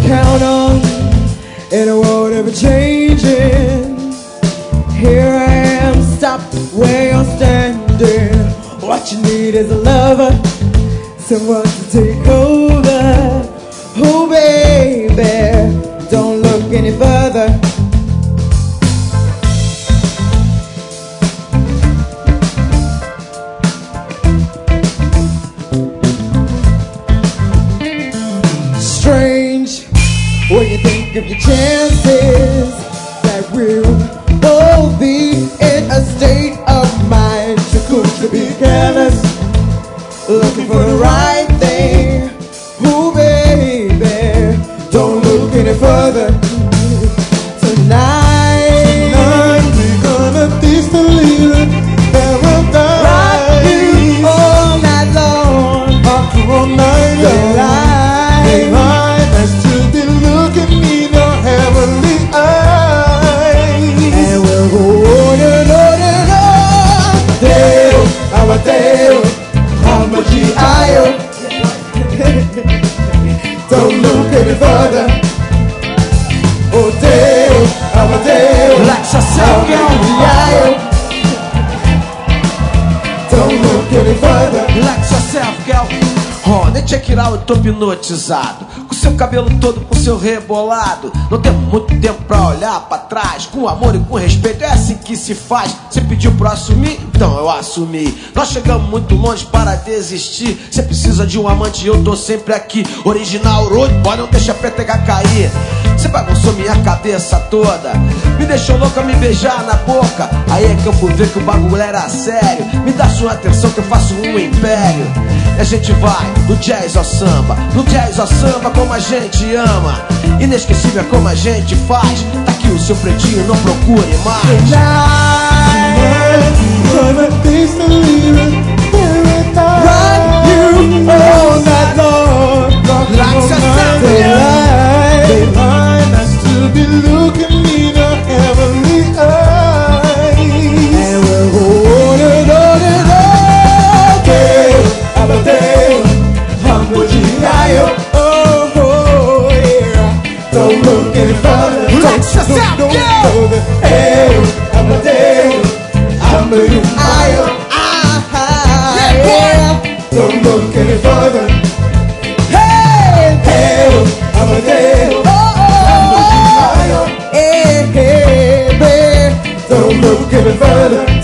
count on in a world ever changing. Here I am, stop where you're standing. What you need is a lover, someone to take over. Oh baby, don't look any further. Strange when you think of your chances, that we'll all be in a state of mind too cool to be careless, looking for the right thing. Ooh baby, don't look any further. Tonight we're gonna taste the living paradise. Rock you all night long, after all night long. Don't look any further. Oh Dale, Amadeo, relax yourself, girl. Don't look any further. Relax yourself, girl. Oh, nem check it out, eu tô hipnotizado. Com seu cabelo todo, com seu rebolado. Não temos muito tempo pra olhar pra trás. Com amor e com respeito, é assim que se faz. Você pediu pra assumir? Então eu assumi. Nós chegamos muito longe para desistir. Você precisa de um amante e eu tô sempre aqui. Original Rude Boy, não deixa a peteca cair. Você bagunçou minha cabeça toda, me deixou louca, me beijar na boca. Aí é que eu fui ver que o bagulho era sério. Me dá sua atenção que eu faço um império. E a gente vai do jazz ao samba, do jazz ao samba como a gente ama. Inesquecível como a gente faz. Tá aqui o seu pretinho, não procure mais. Tonight, gonna taste the living paradise. Rock you all night long, like a daylight. I still be looking in a heavenly eyes, and we'll go on and on and on. Dale, Amadeo, Hamburgiaio. Oh yeah, don't look any further. Relax yourself, girl. Dale, Amadeo, Hamburgiaio. Yeah, don't look any further. Hey, Dale, Amadeo. Don't look any further.